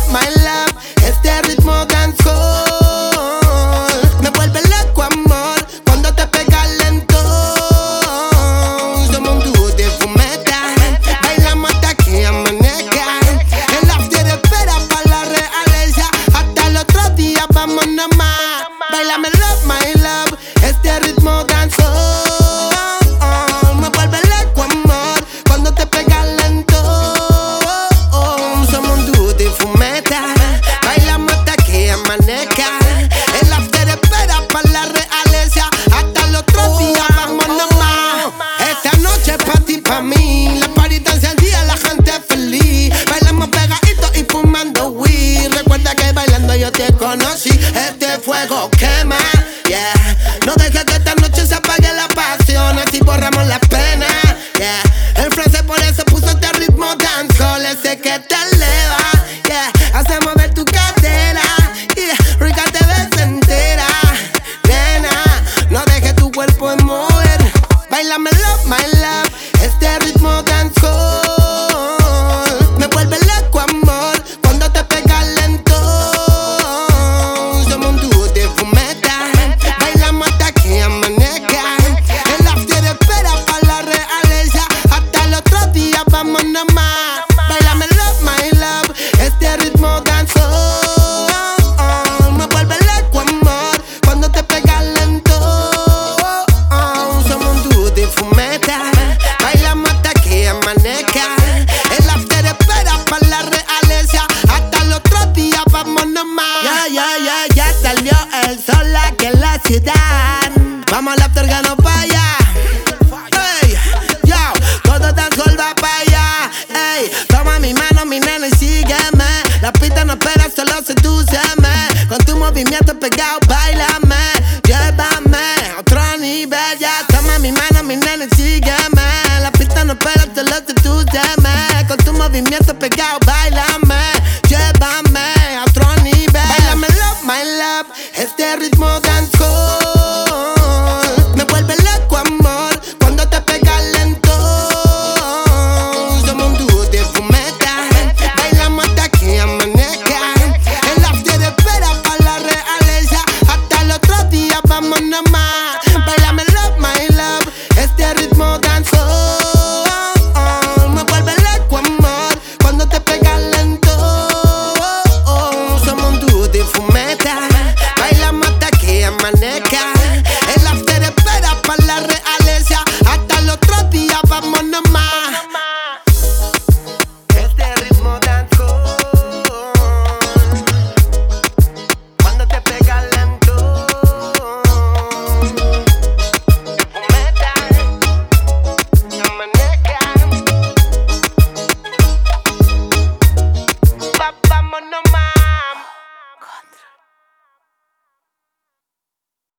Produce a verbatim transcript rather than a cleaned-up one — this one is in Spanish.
love, my love. Este ritmo dancehall me vuelve loco, amor, cuando te pega lento. Somos un dúo de fumeta, bailamos hasta que amanezca. El after espera para la realeza, hasta el otro día vámonos más. Bailame love, my love, este ritmo dancehall me vuelve loco, amor, cuando te pega lento. Somos un dúo de fumeta, bailamos hasta que amanezca. El after espera para la realeza, hasta el otro día vámonos más. Esta noche es pa' ti, pa' mí, la party está encendida, la gente feliz. Bailamos pegaditos y fumando weed. Recuerda que bailando yo te conocí. Este fuego quema, yeah. No dejes que esta noche se apague la pasión, así borramos la pena, yeah. El francés por eso puso este ritmo dancehall, ese que te eleva, yeah. Hace mover tu cadera, yeah. Rica te ves entera, nena. No dejes tu cuerpo en mover. Bailame love, my love, este ritmo dancehall me vuelve loco, amor, cuando te pega lento. Somos un dúo de fumeta, bailamos hasta que amanezca. El after espera para la realeza, hasta el otro día vámonos más. Bailame love, my love, este ritmo dancehall me vuelve loco, amor, cuando te pega lento. Somos un dúo de fumeta, bailamos hasta que amanezca. El after espera para la realeza, hasta el otro día vámonos más. Ya, ya, ya, ya salió el sol aquí en la ciudad. Vamos al after,